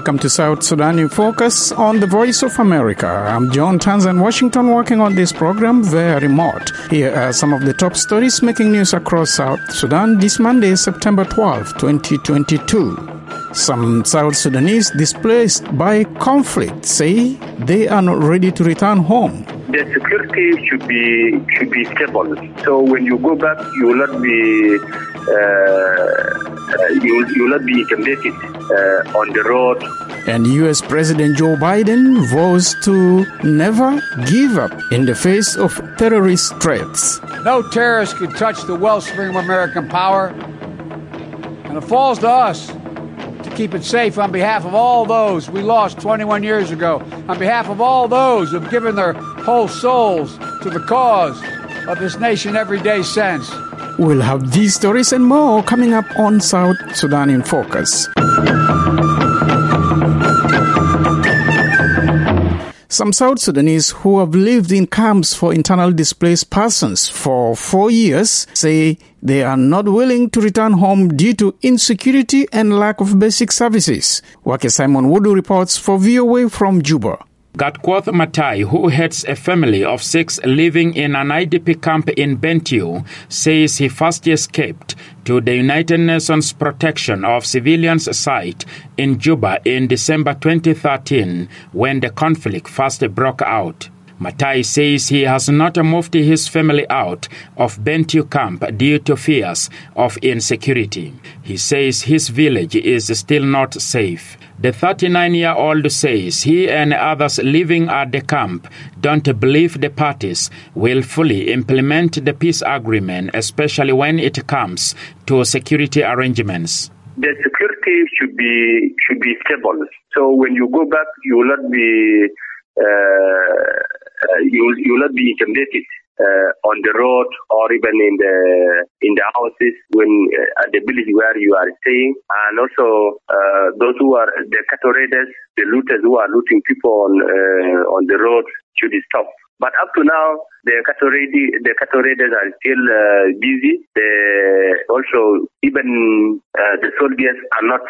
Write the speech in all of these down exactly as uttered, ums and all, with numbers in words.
Welcome to South Sudan in Focus on the Voice of America. I'm John Tanzan, Washington, working on this program via remote. Here are some of the top stories making news across South Sudan this Monday, September twelfth, twenty twenty-two. Some South Sudanese displaced by conflict say they are not ready to return home. The security should be should be stable. So when you go back, you will not be uh, you will, you will not be intimidated uh, on the road. And U S President Joe Biden vows to never give up in the face of terrorist threats. No terrorist can touch the wellspring of American power, and it falls to us to keep it safe on behalf of all those we lost twenty-one years ago, on behalf of all those who have given their whole souls to the cause of this nation every day since. We'll have these stories and more coming up on South Sudan in Focus. Some South Sudanese who have lived in camps for internally displaced persons for four years say they are not willing to return home due to insecurity and lack of basic services. Wake Simon Wudu reports for V O A from Juba. Gatquoth Matai, who heads a family of six living in an I D P camp in Bentiu, says he first escaped to the United Nations Protection of Civilians site in Juba in December twenty thirteen, when the conflict first broke out. Matai says he has not moved his family out of Bentiu camp due to fears of insecurity. He says his village is still not safe. The thirty-nine-year-old says he and others living at the camp don't believe the parties will fully implement the peace agreement, especially when it comes to security arrangements. The security should be should be stable. So when you go back, you will not be uh, you will, you will not be intimidated uh, on the road or even in the in the houses when uh, at the village where you are staying, and also uh, those who are the cattle raiders, the looters who are looting people on uh, on the road should stop. But up to now, the cattle raiders, the cattle raiders are still uh, busy. The, also, even uh, the soldiers are not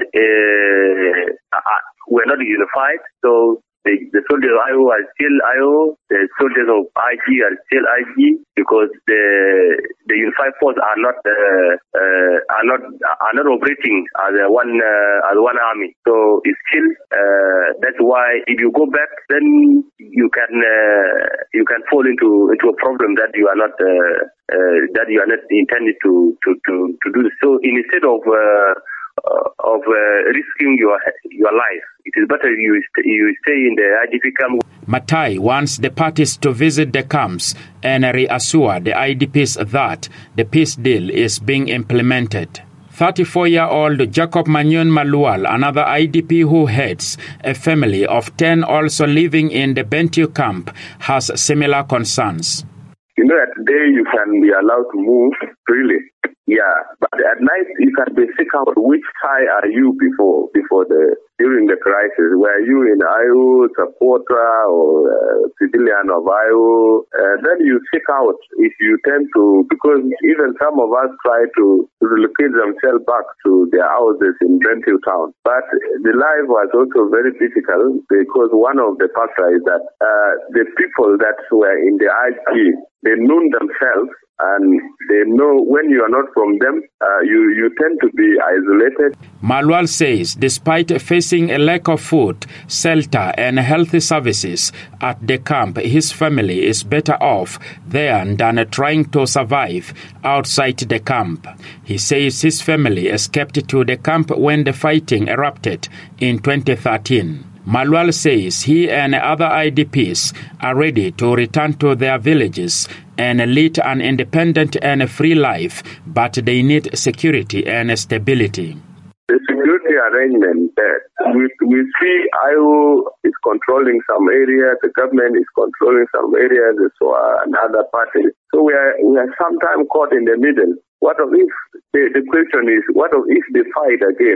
uh, are, were not unified. So the, the soldiers of I O are still I O. The soldiers of I G are still I G because the the unified force are not uh, uh, are not are not operating as a one uh, as one army. So it's still uh, that's why if you go back, then you can uh, you can fall into into a problem that you are not uh, uh, that you are not intended to to to, to do. So instead of uh, uh, of uh, risking your your life, it is better you st- you stay in the I D P camp. Matai wants the parties to visit the camps and reassure the I D Ps that the peace deal is being implemented. thirty-four-year-old Jacob Manyon Malual, another I D P who heads a family of ten also living in the Bentiu camp, has similar concerns. You know, at day you can be allowed to move freely. Yeah, but at night you can be sick out which side are you before before the during the crisis. Were you in I O, supporter or uh, civilian of I O? Uh, then you seek out if you tend to, because even some of us try to, to relocate themselves back to their houses in Bentiu town. But the life was also very difficult because one of the factors is that uh, the people that were in the I G, they knew themselves. And they know when you are not from them, uh, you, you tend to be isolated. Malual says despite facing a lack of food, shelter and healthy services at the camp, his family is better off there than trying to survive outside the camp. He says his family escaped to the camp when the fighting erupted in twenty thirteen. Malual says he and other I D Ps are ready to return to their villages and lead an independent and free life, but they need security and stability. The security arrangement, uh, we, we see I O is controlling some areas, the government is controlling some areas, so uh, another party. So we are we are sometimes caught in the middle. What of if, the, the question is, what of if they fight again?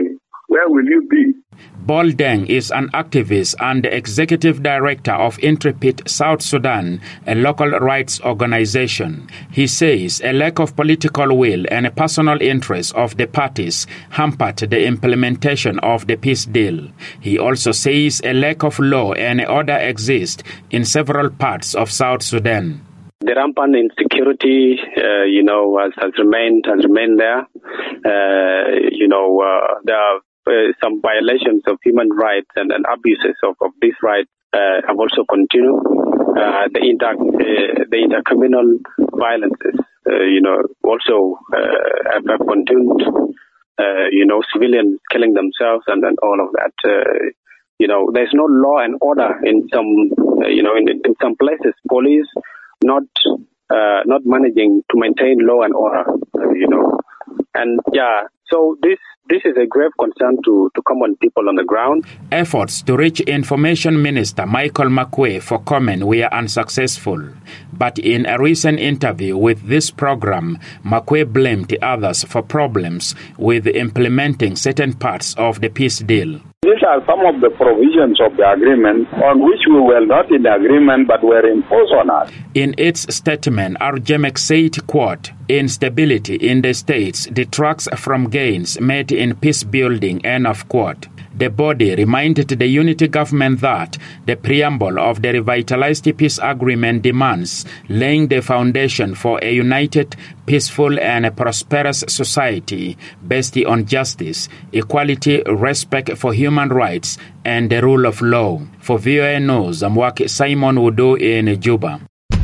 where will you be? Bol Deng is an activist and the executive director of Intrepid South Sudan, a local rights organization. He says a lack of political will and a personal interest of the parties hampered the implementation of the peace deal. He also says a lack of law and order exists in several parts of South Sudan. The rampant insecurity, uh, you know, has, has remained has remained there. Uh, you know, uh, there are uh, some violations of human rights and, and abuses of, of these rights uh, have also continued. Uh, the inter uh, the intercommunal violences, uh, you know, also uh, have, have continued. Uh, you know, civilians killing themselves and, and all of that. Uh, you know, there's no law and order in some, uh, you know, in, in some places. Police not uh, not managing to maintain law and order, uh, you know. And yeah, so this this is a grave concern to, to common people on the ground. Efforts to reach Information Minister Michael Makuei for comment were unsuccessful. But in a recent interview with this program, Makuei blamed the others for problems with implementing certain parts of the peace deal. These are some of the provisions of the agreement on which we were not in agreement but were imposed on us. In its statement, Arjemek said, quote, instability in the states detracts from gains made in peace building, end of quote. The body reminded the unity government that the preamble of the revitalized peace agreement demands laying the foundation for a united, peaceful and a prosperous society based on justice, equality, respect for human rights and the rule of law. For V O A News, I'm working Simon Udo in Juba.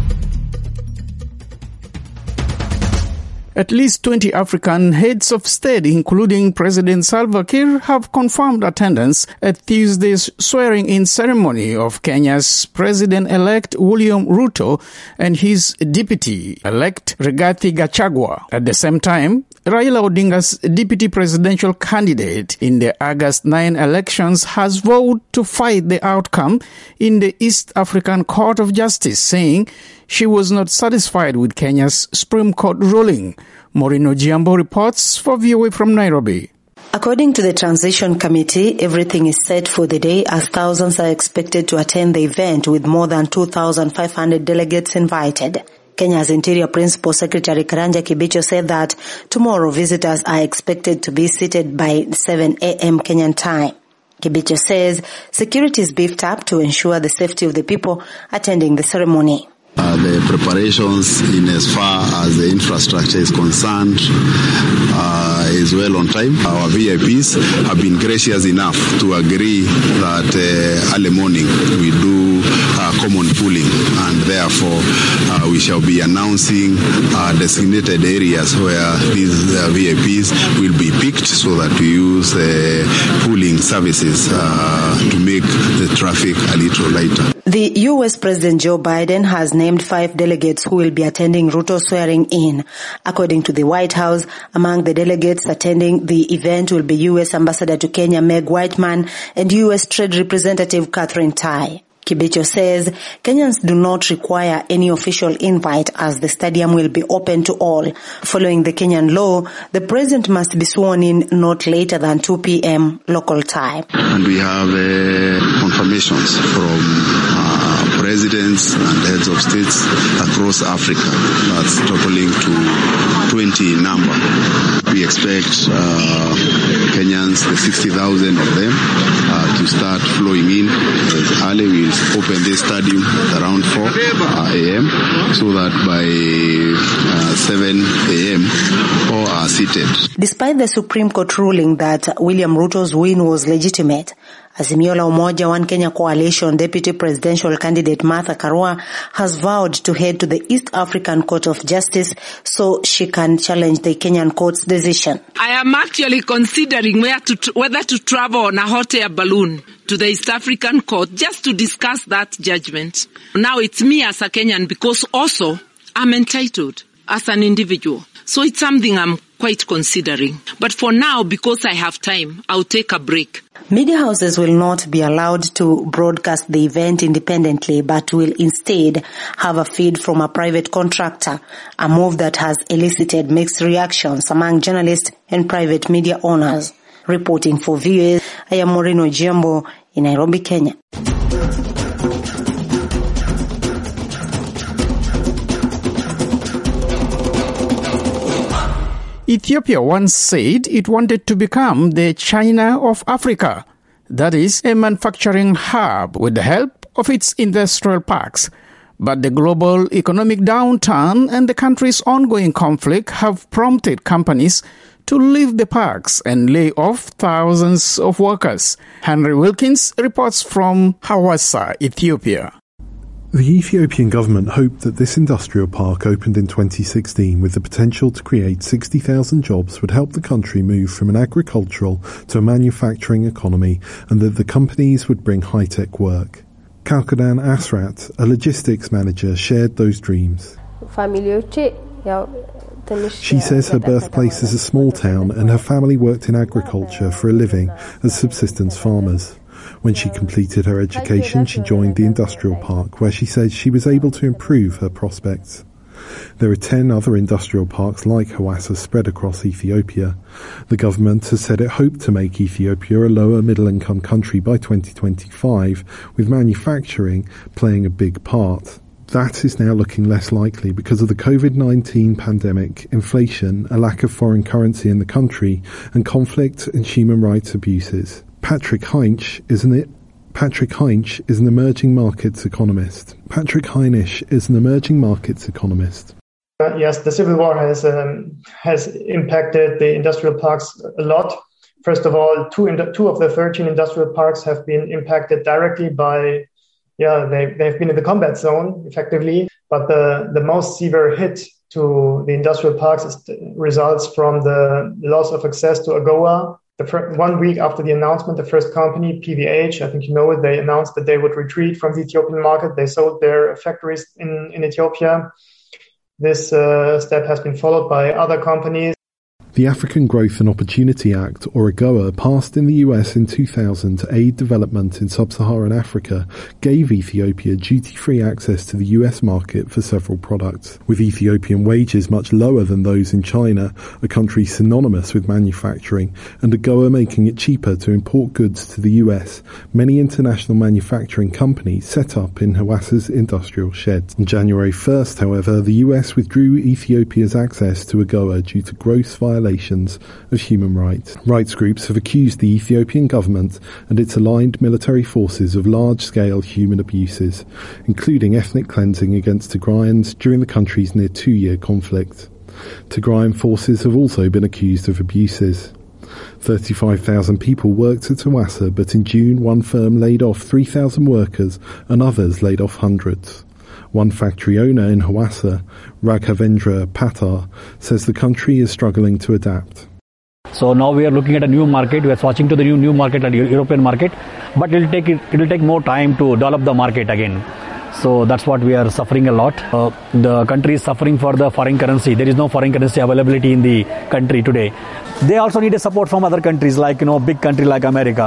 At least twenty African heads of state, including President Salva Kiir, have confirmed attendance at Tuesday's swearing-in ceremony of Kenya's President-elect William Ruto and his deputy-elect Rigathi Gachagua. At the same time, Raila Odinga's deputy presidential candidate in the August ninth elections has vowed to fight the outcome in the East African Court of Justice, saying she was not satisfied with Kenya's Supreme Court ruling. Maureen Ojiambo reports for V O A from Nairobi. According to the Transition Committee, everything is set for the day as thousands are expected to attend the event with more than two thousand five hundred delegates invited. Kenya's Interior Principal Secretary Karanja Kibicho said that tomorrow visitors are expected to be seated by seven a.m. Kenyan time. Kibicho says security is beefed up to ensure the safety of the people attending the ceremony. Uh, the preparations in as far as the infrastructure is concerned uh, is well on time. Our V I Ps have been gracious enough to agree that uh, early morning we do uh, common pooling, and therefore uh, we shall be announcing uh, designated areas where these uh, V I Ps will be picked so that we use uh, pooling services uh, to make the traffic a little lighter. The U S President Joe Biden has named five delegates who will be attending Ruto's swearing-in. According to the White House, among the delegates attending the event will be U S Ambassador to Kenya Meg Whitman and U S Trade Representative Catherine Tai. Kibicho says Kenyans do not require any official invite as the stadium will be open to all. Following the Kenyan law, the president must be sworn in not later than two p.m. local time. And we have uh, confirmations from uh, presidents and heads of states across Africa. That's totaling to twenty in number. We expect uh, Kenyans, the sixty thousand of them, uh, to start flowing in as early. We'll open this stadium at around four a.m. so that by uh, seven a.m. all are seated. Despite the Supreme Court ruling that William Ruto's win was legitimate, Azimio la Umoja One Kenya Coalition Deputy Presidential Candidate Martha Karua has vowed to head to the East African Court of Justice so she can challenge the Kenyan court's decision. I am actually considering where to, whether to travel on a hot air balloon to the East African Court just to discuss that judgment. Now it's me as a Kenyan because also I'm entitled as an individual. So it's something I'm quite considering. But for now, because I have time, I'll take a break. Media houses will not be allowed to broadcast the event independently, but will instead have a feed from a private contractor, a move that has elicited mixed reactions among journalists and private media owners. Reporting for V O A, I am Moreno Jiambo in Nairobi, Kenya. Ethiopia once said it wanted to become the China of Africa, that is, a manufacturing hub with the help of its industrial parks. But the global economic downturn and the country's ongoing conflict have prompted companies to leave the parks and lay off thousands of workers. Henry Wilkins reports from Hawassa, Ethiopia. The Ethiopian government hoped that this industrial park, opened in twenty sixteen with the potential to create sixty thousand jobs, would help the country move from an agricultural to a manufacturing economy, and that the companies would bring high-tech work. Kalkadan Asrat, a logistics manager, shared those dreams. She says her birthplace is a small town and her family worked in agriculture for a living as subsistence farmers. When she completed her education, she joined the industrial park, where she said she was able to improve her prospects. There are ten other industrial parks like Hawassa spread across Ethiopia. The government has said it hoped to make Ethiopia a lower middle-income country by twenty twenty-five, with manufacturing playing a big part. That is now looking less likely because of the covid nineteen pandemic, inflation, a lack of foreign currency in the country, and conflict and human rights abuses. Patrick Heinsch is an Patrick Heinsch is an emerging markets economist. Patrick Heinsch is an emerging markets economist. Uh, yes, the civil war has um, has impacted the industrial parks a lot. First of all, two in, two of the thirteen industrial parks have been impacted directly by, yeah, they they've been in the combat zone effectively. But the the most severe hit to the industrial parks is, results from the loss of access to AGOA. The first, one week after the announcement, the first company, P V H, I think you know it, they announced that they would retreat from the Ethiopian market. They sold their factories in, in Ethiopia. This uh, step has been followed by other companies. The African Growth and Opportunity Act, or AGOA, passed in the U S in two thousand to aid development in sub-Saharan Africa, gave Ethiopia duty-free access to the U S market for several products. With Ethiopian wages much lower than those in China, a country synonymous with manufacturing, and AGOA making it cheaper to import goods to the U S, many international manufacturing companies set up in Hawassa's industrial sheds. On January first, however, the U S withdrew Ethiopia's access to AGOA due to gross violations of human rights. Rights groups have accused the Ethiopian government and its aligned military forces of large-scale human abuses, including ethnic cleansing against Tigrayans during the country's near two-year conflict. Tigrayan forces have also been accused of abuses. thirty-five thousand people worked at Hawassa, but in June one firm laid off three thousand workers and others laid off hundreds. One factory owner in Hawassa, Raghavendra Patar, says the country is struggling to adapt. So now we are looking at a new market. We are switching to the new new market, the European market, but it will take it will take more time to develop the market again. So that's what we are suffering a lot. Uh, the country is suffering for the foreign currency. There is no foreign currency availability in the country today. They also need a support from other countries, like you know, big country like America.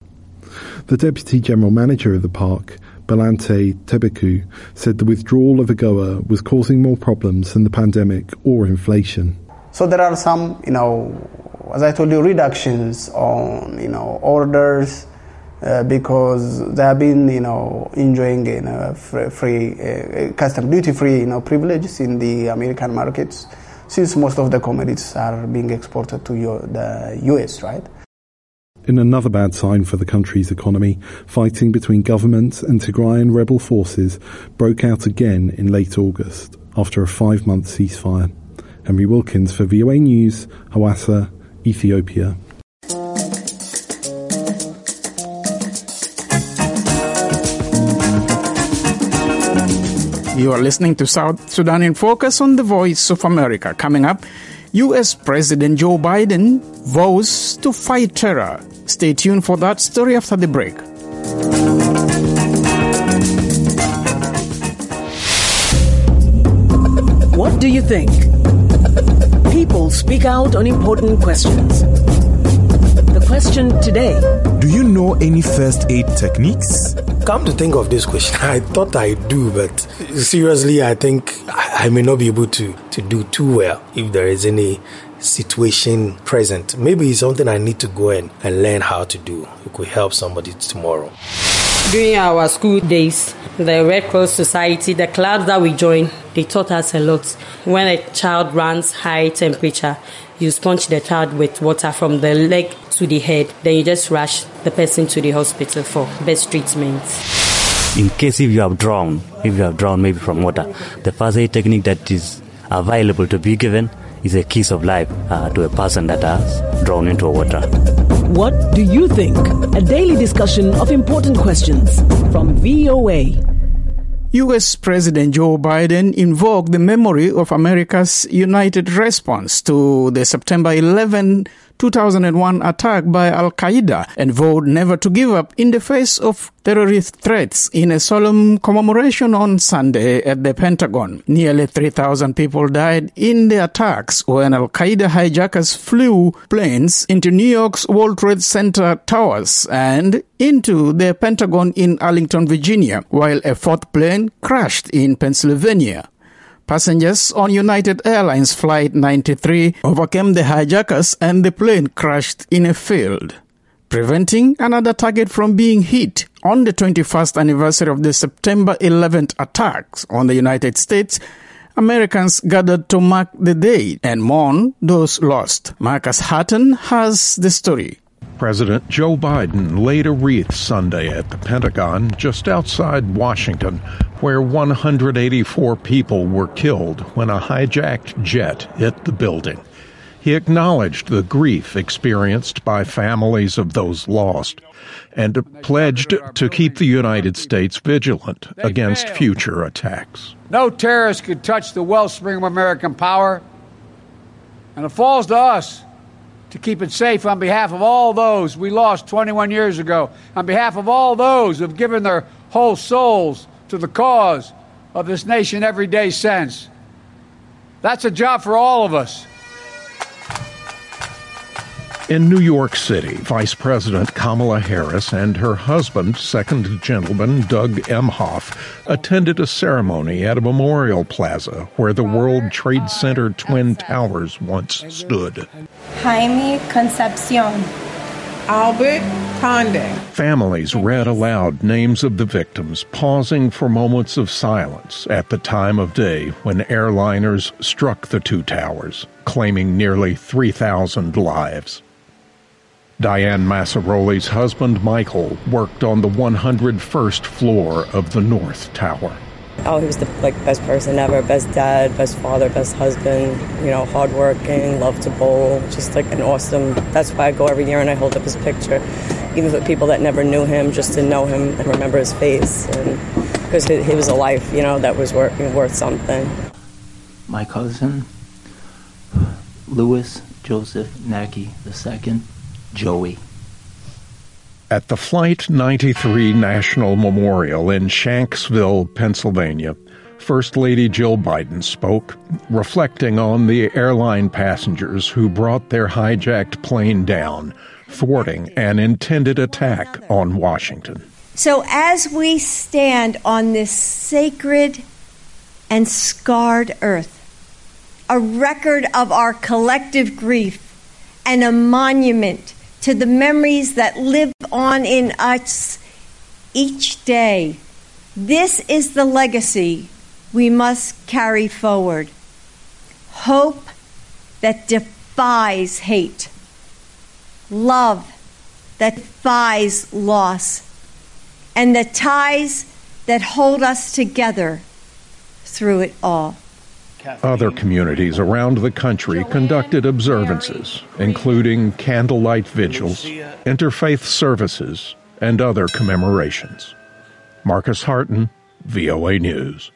The deputy general manager of the park, Balante Tebeku, said the withdrawal of AGOA was causing more problems than the pandemic or inflation. So there are some, you know, as I told you, reductions on, you know, orders uh, because they have been, you know, enjoying, you know, free, free uh, custom duty-free, you know, privileges in the American markets, since most of the commodities are being exported to the U S, right? In another bad sign for the country's economy, fighting between government and Tigrayan rebel forces broke out again in late August after a five-month ceasefire. Henry Wilkins for V O A News, Hawassa, Ethiopia. You are listening to South Sudan in Focus on the Voice of America. Coming up, U S President Joe Biden vows to fight terror. Stay tuned for that story after the break. What do you think? People speak out on important questions. The question today: do you know any first aid techniques? Come to think of this question, I thought I do, but seriously, I think I may not be able to, to do too well if there is any situation present. Maybe it's something I need to go in and learn how to do. It could help somebody tomorrow. During our school days, the Red Cross Society, the clubs that we joined, they taught us a lot. When a child runs high temperature, you sponge the child with water from the leg to the head. Then you just rush the person to the hospital for best treatment. In case if you have drowned, if you have drowned maybe from water, the first aid technique that is available to be given is a kiss of life uh, to a person that has drowned into water. What do you think? A daily discussion of important questions from V O A. U S President Joe Biden invoked the memory of America's united response to the September eleventh, two thousand one attack by Al-Qaeda and vowed never to give up in the face of terrorist threats in a solemn commemoration on Sunday at the Pentagon. Nearly three thousand people died in the attacks when Al-Qaeda hijackers flew planes into New York's World Trade Center towers and into the Pentagon in Arlington, Virginia, while a fourth plane crashed in Pennsylvania. Passengers on United Airlines Flight ninety-three overcame the hijackers and the plane crashed in a field, preventing another target from being hit. On the twenty-first anniversary of the September eleventh attacks on the United States, Americans gathered to mark the day and mourn those lost. Marcus Hatton has the story. President Joe Biden laid a wreath Sunday at the Pentagon just outside Washington, where one hundred eighty-four people were killed when a hijacked jet hit the building. He acknowledged the grief experienced by families of those lost and pledged to keep the United States vigilant against future attacks. No terrorist could touch the wellspring of American power, and it falls to us to keep it safe on behalf of all those we lost twenty-one years ago, on behalf of all those who have given their whole souls to the cause of this nation every day since. That's a job for all of us. In New York City, Vice President Kamala Harris and her husband, Second Gentleman Doug Emhoff, attended a ceremony at a memorial plaza where the World Trade Center Twin Towers once stood. Jaime Concepcion. Albert Condé. Families read aloud names of the victims, pausing for moments of silence at the time of day when airliners struck the two towers, claiming nearly three thousand lives. Diane Massaroli's husband, Michael, worked on the one hundred first floor of the North Tower. Oh, he was the like best person ever, best dad, best father, best husband, you know, hardworking, loved to bowl, just like an awesome, that's why I go every year and I hold up his picture, even for people that never knew him, just to know him and remember his face, and because he, he was a life, you know, that was worth, worth something. My cousin, Louis Joseph Nagy the Second, Joey. At the Flight ninety-three National Memorial in Shanksville, Pennsylvania, First Lady Jill Biden spoke, reflecting on the airline passengers who brought their hijacked plane down, thwarting an intended attack on Washington. So as we stand on this sacred and scarred earth, a record of our collective grief and a monument to the memories that live on in us each day. This is the legacy we must carry forward. Hope that defies hate. Love that defies loss. And the ties that hold us together through it all. Other communities around the country conducted observances, including candlelight vigils, interfaith services, and other commemorations. Marcus Harton, V O A News.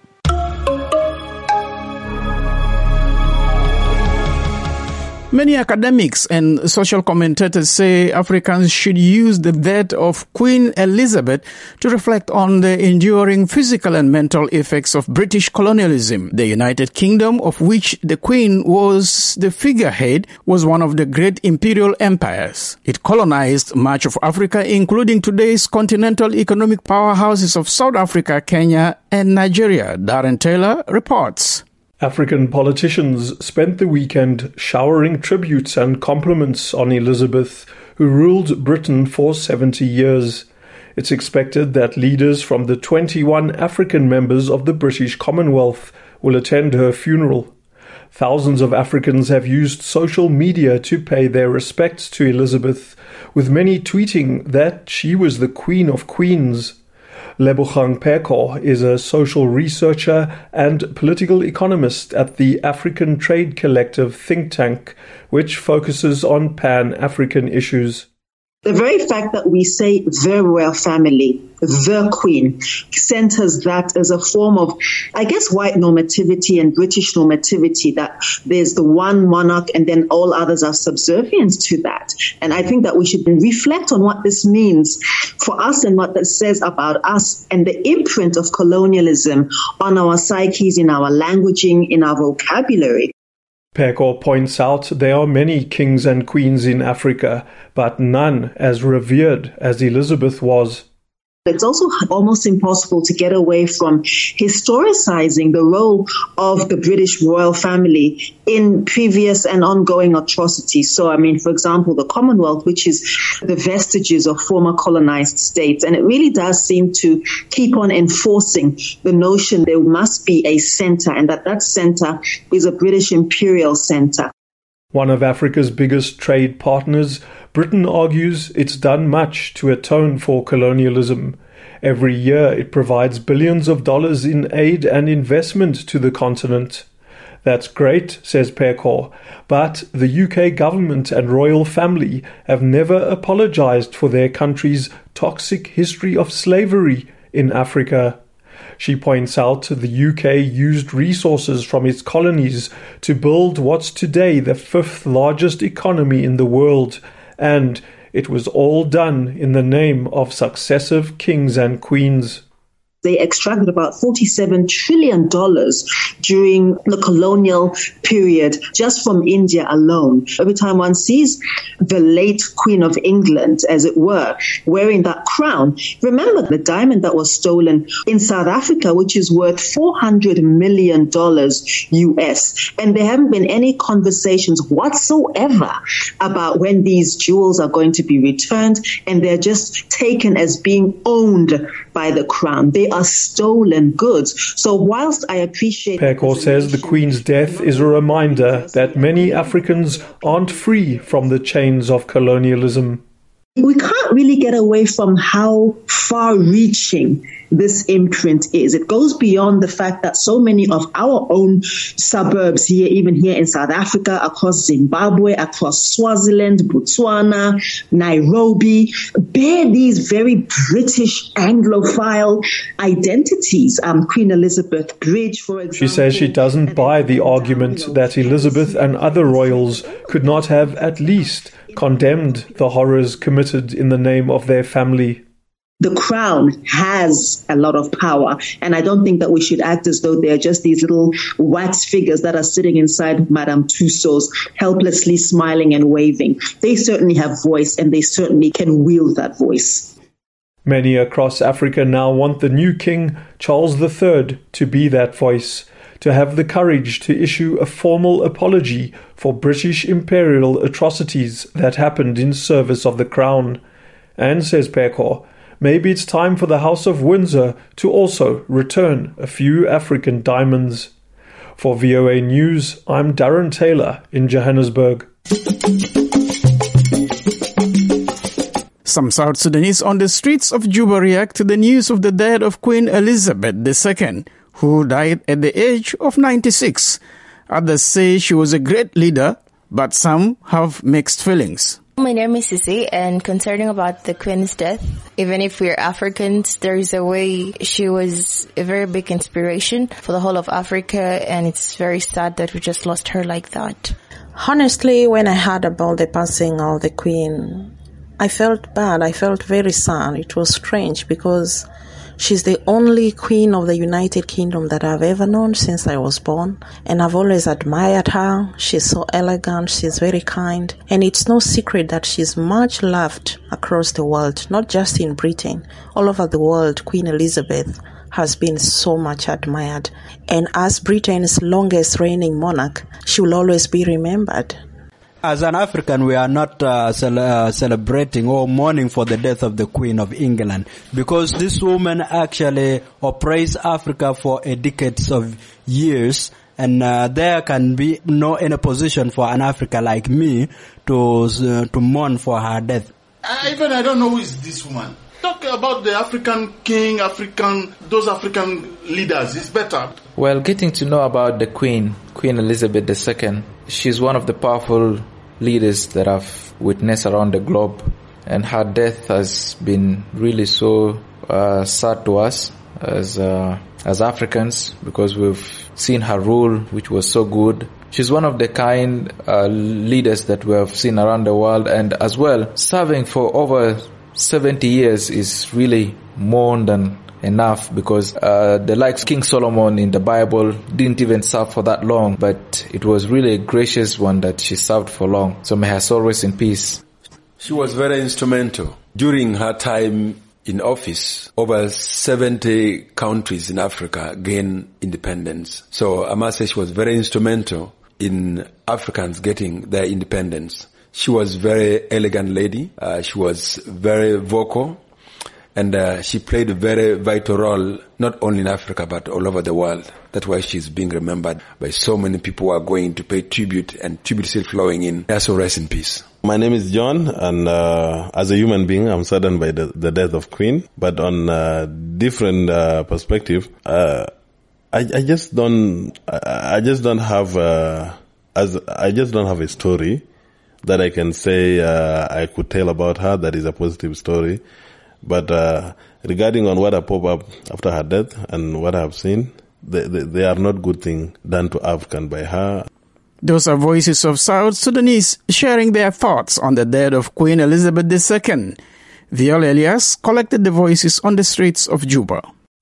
Many academics and social commentators say Africans should use the death of Queen Elizabeth to reflect on the enduring physical and mental effects of British colonialism. The United Kingdom, of which the Queen was the figurehead, was one of the great imperial empires. It colonized much of Africa, including today's continental economic powerhouses of South Africa, Kenya, and Nigeria. Darren Taylor reports. African politicians spent the weekend showering tributes and compliments on Elizabeth, who ruled Britain for seventy years. It's expected that leaders from the twenty-one African members of the British Commonwealth will attend her funeral. Thousands of Africans have used social media to pay their respects to Elizabeth, with many tweeting that she was the Queen of Queens. Lebogang Pheko is a social researcher and political economist at the African Trade Collective think tank, which focuses on Pan-African issues. The very fact that we say the royal family, the Queen, centers that as a form of, I guess, white normativity and British normativity, that there's the one monarch and then all others are subservient to that. And I think that we should reflect on what this means for us and what that says about us and the imprint of colonialism on our psyches, in our languaging, in our vocabulary. Pheko points out there are many kings and queens in Africa, but none as revered as Elizabeth was. It's also almost impossible to get away from historicizing the role of the British royal family in previous and ongoing atrocities. So, I mean, for example, the Commonwealth, which is the vestiges of former colonized states. And it really does seem to keep on enforcing the notion there must be a center and that that center is a British imperial center. One of Africa's biggest trade partners, Britain argues it's done much to atone for colonialism. Every year it provides billions of dollars in aid and investment to the continent. That's great, says Pheko, but the U K government and royal family have never apologized for their country's toxic history of slavery in Africa. She points out the U K used resources from its colonies to build what's today the fifth largest economy in the world, and it was all done in the name of successive kings and queens. They extracted about forty-seven trillion dollars during the colonial period just from India alone. Every time one sees the late Queen of England, as it were, wearing that crown, remember the diamond that was stolen in South Africa, which is worth four hundred million dollars U S. And there haven't been any conversations whatsoever about when these jewels are going to be returned, and they're just taken as being owned by the crown. They are stolen goods. So whilst I appreciate... Pheko says the Queen's death is a reminder that many Africans aren't free from the chains of colonialism. We can't really get away from how far-reaching this imprint is. It goes beyond the fact that so many of our own suburbs here, even here in South Africa, across Zimbabwe, across Swaziland, Botswana, Nairobi, bear these very British Anglophile identities. Um, Queen Elizabeth Bridge, for example. She says she doesn't buy the argument that Elizabeth and other royals could not have at least condemned the horrors committed in the name of their family. The crown has a lot of power, and I don't think that we should act as though they're just these little wax figures that are sitting inside Madame Tussauds, helplessly smiling and waving. They certainly have voice, and they certainly can wield that voice. Many across Africa now want the new king, Charles the Third, to be that voice, to have the courage to issue a formal apology for British imperial atrocities that happened in service of the crown. And, says Pheko, maybe it's time for the House of Windsor to also return a few African diamonds. For V O A News, I'm Darren Taylor in Johannesburg. Some South Sudanese on the streets of Juba react to the news of the death of Queen Elizabeth the Second, who died at the age of ninety-six. Others say she was a great leader, but some have mixed feelings. My name is Sisi, and concerning about the Queen's death, even if we're Africans, there is a way she was a very big inspiration for the whole of Africa, and it's very sad that we just lost her like that. Honestly, when I heard about the passing of the Queen, I felt bad. I felt very sad. It was strange because she's the only Queen of the United Kingdom that I've ever known since I was born. And I've always admired her. She's so elegant. She's very kind. And it's no secret that she's much loved across the world, not just in Britain. All over the world, Queen Elizabeth has been so much admired. And as Britain's longest reigning monarch, she will always be remembered. As an African, we are not uh, cel- uh, celebrating or mourning for the death of the Queen of England, because this woman actually oppressed Africa for a decades of years, and uh, there can be no any position for an African like me to uh, to mourn for her death. I, even I don't know who is this woman. Talk about the African king, African, those African leaders. It's better. Well, getting to know about the Queen, Queen Elizabeth the Second, she's one of the powerful leaders that I've witnessed around the globe, and her death has been really so uh, sad to us as uh, as Africans, because we've seen her rule, which was so good. She's one of the kind uh, leaders that we have seen around the world, and as well, serving for over seventy years is really more than enough, because uh, the likes King Solomon in the Bible didn't even serve for that long, but it was really a gracious one that she served for long. So may her soul rest in peace. She was very instrumental. During her time in office, over seventy countries in Africa gained independence. So I must say she was very instrumental in Africans getting their independence. She was a very elegant lady. Uh, she was very vocal. And uh, she played a very vital role, not only in Africa, but all over the world. That's why she's being remembered by so many people who are going to pay tribute, and tribute still flowing in. So rest in peace. My name is John, and uh, as a human being, I'm saddened by the, the death of Queen. But on a different uh, perspective, uh, I, I just don't, I, I just don't have, uh, as I just don't have a story that I can say uh, I could tell about her that is a positive story. But uh, regarding on what I pop up after her death and what I have seen, they, they, they are not good things done to African by her. Those are voices of South Sudanese sharing their thoughts on the death of Queen Elizabeth the Second. Viola Elias collected the voices on the streets of Juba.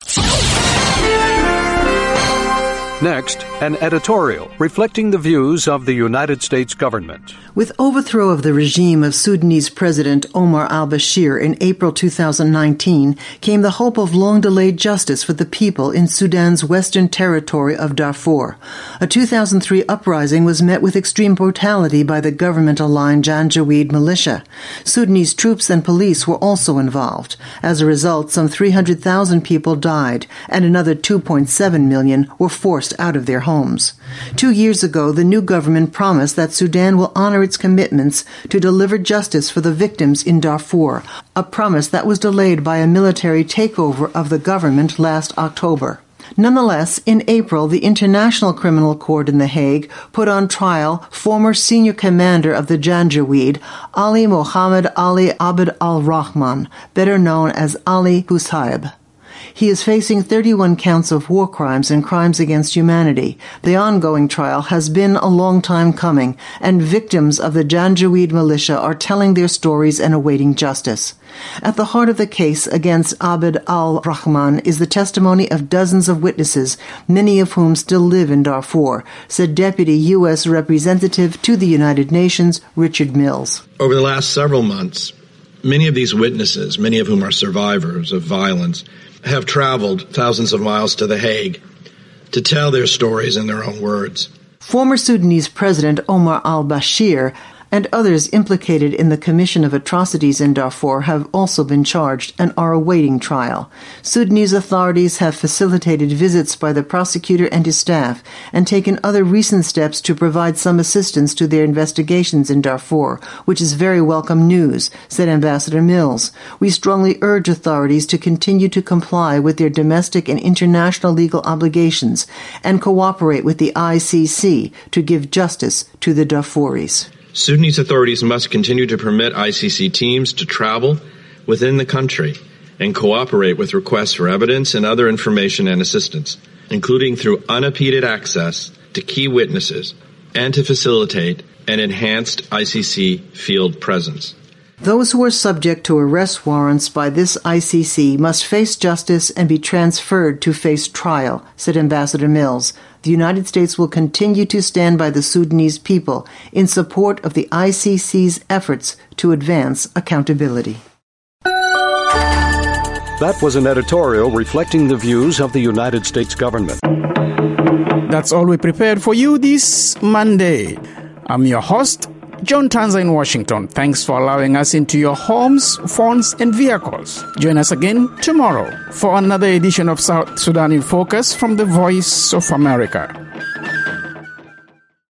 Next, an editorial reflecting the views of the United States government. With overthrow of the regime of Sudanese President Omar al-Bashir in April two thousand nineteen came the hope of long-delayed justice for the people in Sudan's western territory of Darfur. A two thousand three uprising was met with extreme brutality by the government-aligned Janjaweed militia. Sudanese troops and police were also involved. As a result, some three hundred thousand people died, and another two point seven million were forced out of their homes. Two years ago, the new government promised that Sudan will honor its commitments to deliver justice for the victims in Darfur, a promise that was delayed by a military takeover of the government last October. Nonetheless, in April, the International Criminal Court in The Hague put on trial former senior commander of the Janjaweed, Ali Mohammed Ali Abd al-Rahman, better known as Ali Husayb. He is facing thirty-one counts of war crimes and crimes against humanity. The ongoing trial has been a long time coming, and victims of the Janjaweed militia are telling their stories and awaiting justice. At the heart of the case against Abd al-Rahman is the testimony of dozens of witnesses, many of whom still live in Darfur, said Deputy U S Representative to the United Nations, Richard Mills. Over the last several months, many of these witnesses, many of whom are survivors of violence, have traveled thousands of miles to The Hague to tell their stories in their own words. Former Sudanese President Omar al-Bashir and others implicated in the commission of atrocities in Darfur have also been charged and are awaiting trial. Sudanese authorities have facilitated visits by the prosecutor and his staff and taken other recent steps to provide some assistance to their investigations in Darfur, which is very welcome news, said Ambassador Mills. We strongly urge authorities to continue to comply with their domestic and international legal obligations and cooperate with the I C C to give justice to the Darfuris. Sudanese authorities must continue to permit I C C teams to travel within the country and cooperate with requests for evidence and other information and assistance, including through unimpeded access to key witnesses and to facilitate an enhanced I C C field presence. Those who are subject to arrest warrants by this I C C must face justice and be transferred to face trial, said Ambassador Mills. The United States will continue to stand by the Sudanese people in support of the I C C's efforts to advance accountability. That was an editorial reflecting the views of the United States government. That's all we prepared for you this Monday. I'm your host, John Tanza in Washington. Thanks for allowing us into your homes, phones, and vehicles. Join us again tomorrow for another edition of South Sudan in Focus from the Voice of America.